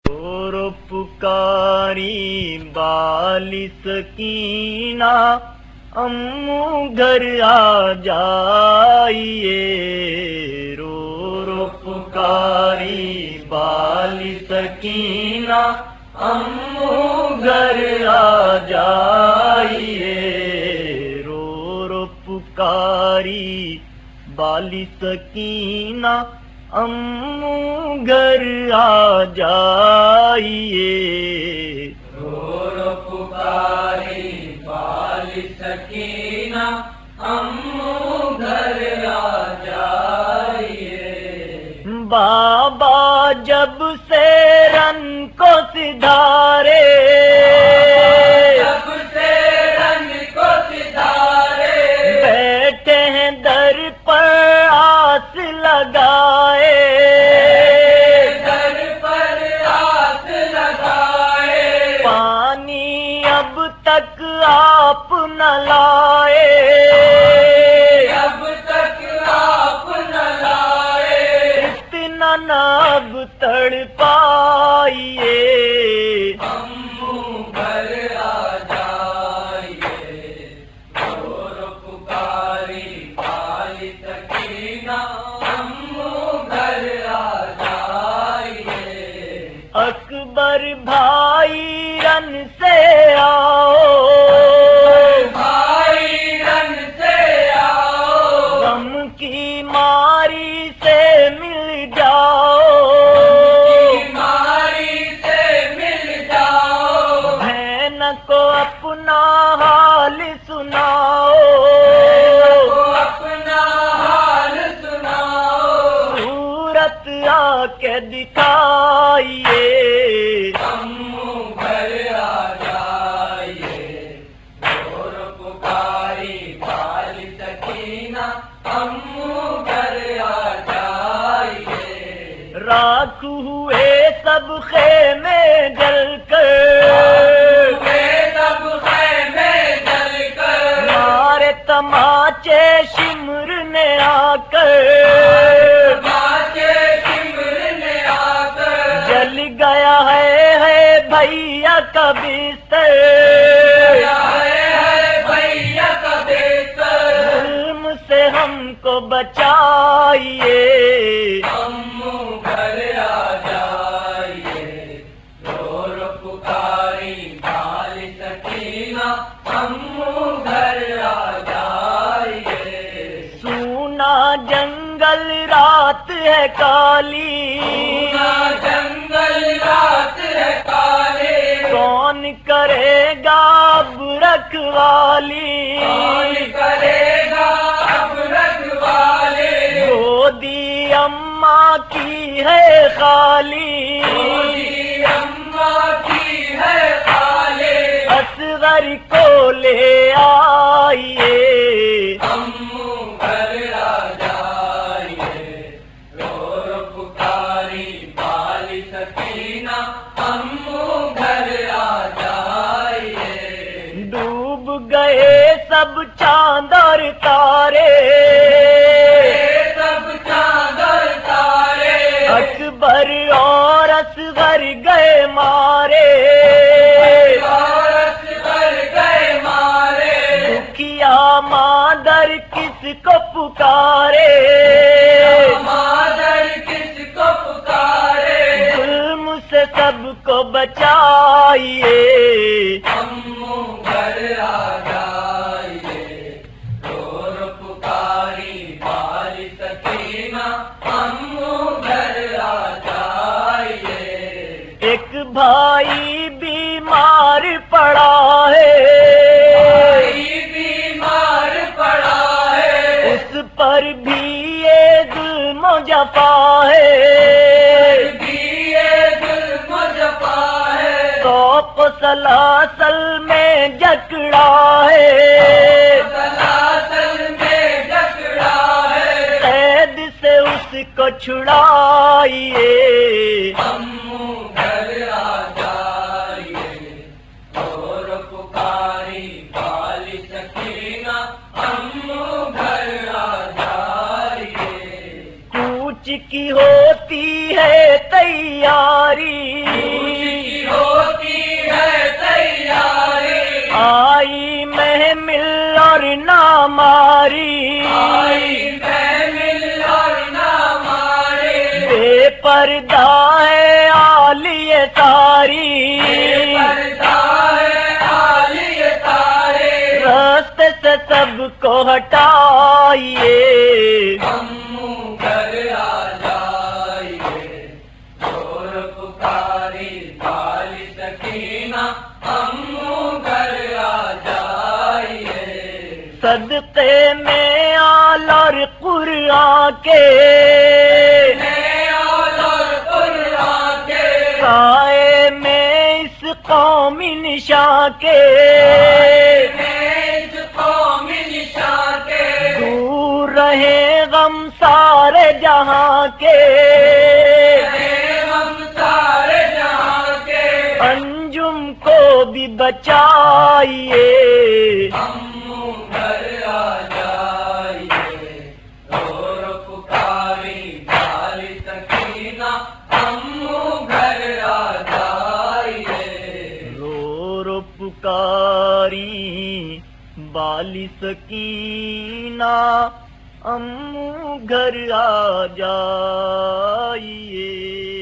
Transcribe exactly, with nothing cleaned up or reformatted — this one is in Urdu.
رو پکاری بالی سکینہ امو گھر آ جائیے، رو رو پکاری بالی سکینہ امو گھر آ جائیے، رو رو پکاری بالی سکینہ امو گھر آ جائیے، رو رو پکاری بالی سکینہ امو گھر آ جائیے۔ بابا جب سے رن کو سدھارے، جب سے رن کو سدھارے، بیٹھے ہیں در پر آس لگائے، در پر آس لگائے، پانی اب تک آپ نہ لائے، اب تک آپ نہ لائے، اتنا نہ اب تڑ پائیے، امو گھر آ جائیے، رو رو پکاری بالی سکینہ امو گھر آ جائیے۔ اکبر بھائی رن سے آؤ، بھائی رن سے آؤ، غم کی ماری سے مل جاؤ، بیماری سے مل جاؤ، بہن کو اپنا حال سناؤ، کو اپنا حال سناؤ، صورت آ کے دکھائیے، امو گھر آ جائیے، رو رو پکاری بالی سکینہ امو گھر آ جائیے۔ راکھ ہوئے سب خیمے جل کر، ہوئے سب خیمے جل کر، مارے تماچے شمر نے آ کر، تماچے شمر نے آ کر، جل گیا ہے ہے بھیا کا بستر، گیا ہے ہے بھیا کا بستر، ظلم سے ہم کو بچائیے، امو گھر آ جائیے، رو رو پکاری بالی سکینہ امو گھر آ جائیے۔ سونا جنگل رات ہے کالی، سونا جنگل رات ہے کالی، کون کرے گا اب رکھوالی، کون کرے گا اب رکھوالی، گودی اماں کی ہے خالی، گودی اماں کی ہے خالی، اصغر کو لے آئیے، امو گھر آ جائیے، رو رو پکاری بالی سکینہ امو گھر آ جائیے۔ ڈوب گئے سب چاند اور تارے، سب چاند اور تارے، اکبر اور اصغر گئے مارے، اور اصغر گئے مارے، دکھیا مادر کس کو پکارے، مادر کس کو پکارے، ظلم سے سب کو بچائیے، امو گھر آ جائیے، رو رو پکاری بالی سکینہ امو گھر آ جائیے۔ ایک بھائی بیمار پڑا ہے، بھائی بیمار پڑا ہے، اس پر بھی یہ ظلم و جفا ہے، بھی یہ ظلم و جفا ہے، ذوق و سلاسل میں جکڑا ہے، سلاسل میں جکڑا ہے، قید سے اس کو چھڑائیے، امو گھر آ جائیے، رو رو پکاری بالی سکینہ امو گھر آ جائیے۔ کوچ کی ہوتی ہے تیاری، ماری، آئی محمل اور نہ ماری، بے پردہ ہے عالیہ ساری، بے پردہ ہے عالیہ ساری، راستے سے سب کو ہٹائیے، ہم گھر آ جائیے، زور پکاری والی سکینہ، ہم گھر آ جائیے، صدقے میں آل اور قرآن کے، میں اور قرآن کے، سائے میں اس قومی نشاں کے، میں اس قومی نشان کے، دور رہے غم سارے جہاں کے، رہے ہم سارے جہاں کے، انجم کو بھی بچائیے، ہم گھر آ جائیے، زور پکاری والی سکینہ، ہم گھر آ جائیے، رو رو پکاری بالی سکینہ، امو گھر آ جائیے۔